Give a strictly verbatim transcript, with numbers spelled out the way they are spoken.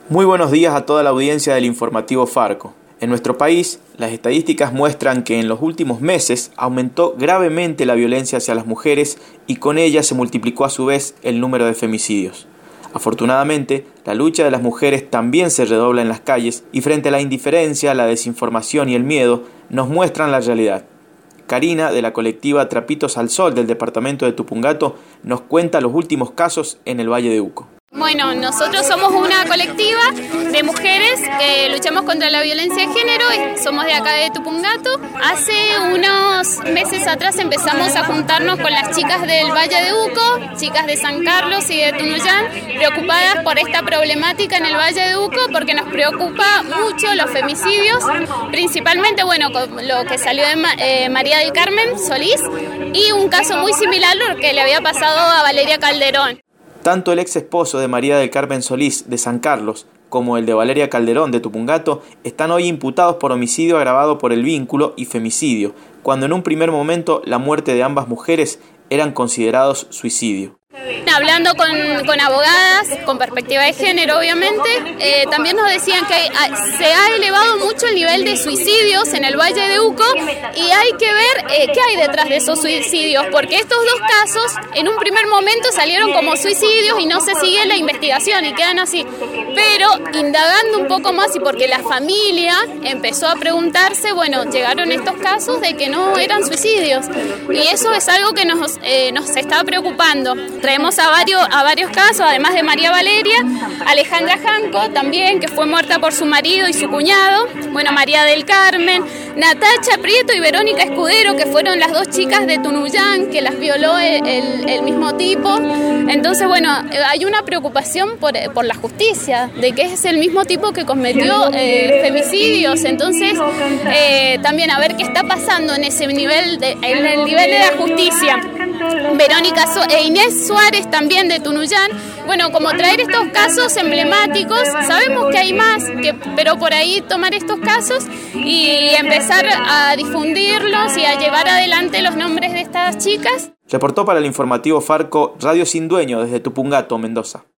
Muy buenos días a toda la audiencia del informativo Farco. En nuestro país, las estadísticas muestran que en los últimos meses aumentó gravemente la violencia hacia las mujeres y con ella se multiplicó a su vez el número de femicidios. Afortunadamente, la lucha de las mujeres también se redobla en las calles y frente a la indiferencia, la desinformación y el miedo, nos muestran la realidad. Karina, de la colectiva Trapitos al Sol del departamento de Tupungato, nos cuenta los últimos casos en el Valle de Uco. Bueno, nosotros somos una colectiva de mujeres que luchamos contra la violencia de género, somos de acá de Tupungato. Hace unos meses atrás empezamos a juntarnos con las chicas del Valle de Uco, chicas de San Carlos y de Tunuyán, preocupadas por esta problemática en el Valle de Uco porque nos preocupa mucho los femicidios, principalmente bueno, lo que salió de eh, María del Carmen Solís y un caso muy similar a lo que le había pasado a Valeria Calderón. Tanto el ex esposo de María del Carmen Solís de San Carlos como el de Valeria Calderón de Tupungato están hoy imputados por homicidio agravado por el vínculo y femicidio, cuando en un primer momento la muerte de ambas mujeres eran considerados suicidio. Hablando con, con abogadas, con perspectiva de género obviamente, eh, también nos decían que hay, se ha elevado mucho el nivel de suicidios en el Valle de Uco y hay que ver eh, qué hay detrás de esos suicidios, porque estos dos casos en un primer momento salieron como suicidios y no se sigue la investigación y quedan así, pero indagando un poco más y porque la familia empezó a preguntarse, bueno, llegaron estos casos de que no eran suicidios y eso es algo que nos, eh, nos está preocupando. Traemos a varios, a varios casos, además de María Valeria, Alejandra Janco también, que fue muerta por su marido y su cuñado, bueno, María del Carmen, Natacha Prieto y Verónica Escudero, que fueron las dos chicas de Tunuyán, que las violó el, el, el mismo tipo. Entonces, bueno, hay una preocupación por, por la justicia, de que es el mismo tipo que cometió eh, femicidios. Entonces, eh, también a ver qué está pasando en ese nivel, de, en el nivel de la justicia. Verónica so- e Inés Suárez también de Tunuyán, bueno, como traer estos casos emblemáticos, sabemos que hay más, que, pero por ahí tomar estos casos y empezar a difundirlos y a llevar adelante los nombres de estas chicas. Reportó para el informativo Farco Radio Sin Dueño desde Tupungato, Mendoza.